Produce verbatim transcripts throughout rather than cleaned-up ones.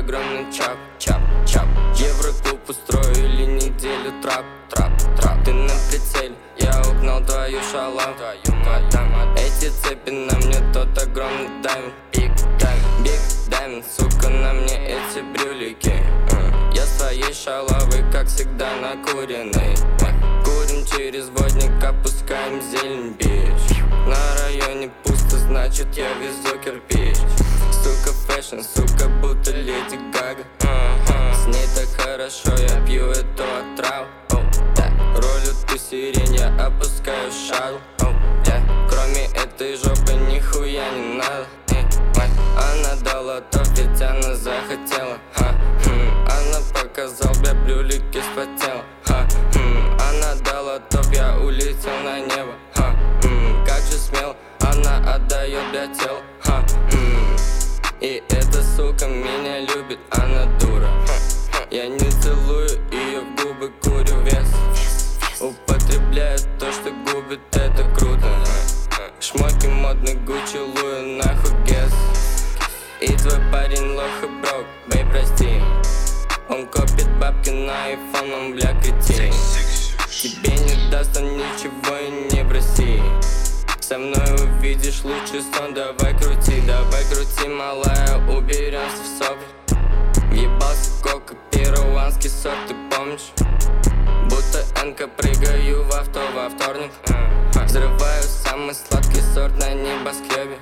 огромный чап, чап, чап. Евроклуб устроили неделю трап, трап, трап. Ты на прицеле, я угнал твою шалаву, твою мадам. Эти цепи на мне тот огромный даймонд, биг даймонд, биг даймонд. Сука, на мне эти брюлики. uh. Я с твоей шалавой, как всегда, накуренный. uh. Курим через водник, опускаем зелень, бич. На районе пусто, значит я везу кирпич. Сука, фэшн, сука, будто Леди Гага. uh-huh. С ней так хорошо, я пью эту отраву. oh, yeah. Ролю ту сирень, я опускаю шагу. oh, yeah. Кроме этой жопы нихуя не надо. Она дала то, ведь она захотела. Ха, хм. Она показал, бля, брюлики спотела. Ха, хм. Она дала топ, я улетел на небо. Ха, хм. Как же смело, она отдает, бля, тело. Ха, хм. И эта сука меня любит, она дура. Я не целую ее в губы, курю вес. Употребляю то, что губит, это круто. Шмотки модный, Гуччи, Луи, нахуй гес. И твой парень лох и брок, бей, прости. Он копит бабки на айфон, он, бля, кретин. Тебе не даст он ничего и не проси. Со мной увидишь лучший сон, давай крути, давай крути, малая, уберемся в сопли. Въебался кока, перуанский сорт, ты помнишь? Будто энка, прыгаю в авто во вторник. Взрываю самый сладкий сорт на небоскребе.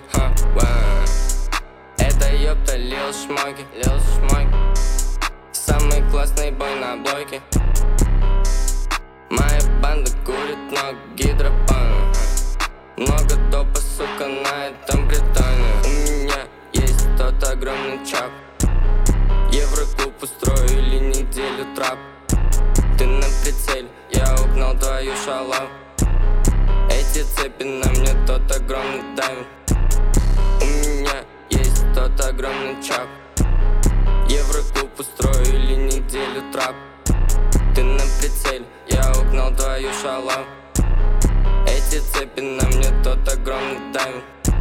Это ёпта Лил Шмоки, Лил Шмоки. Самый классный бой на блоке. Моя банда курит много гидропана. Много топа, сука, на этом притоне. У меня есть тот огромный чап. Евроклуб устроили неделю трап. Ты на прицеле, я угнал твою шалаву. Эти цепи на мне тот огромный даймонд. У меня есть тот огромный чап. Евроклуб устроили неделю трап. Ты на прицеле, я угнал твою шалаву. Эти цепи на мне тот огромный даймонд.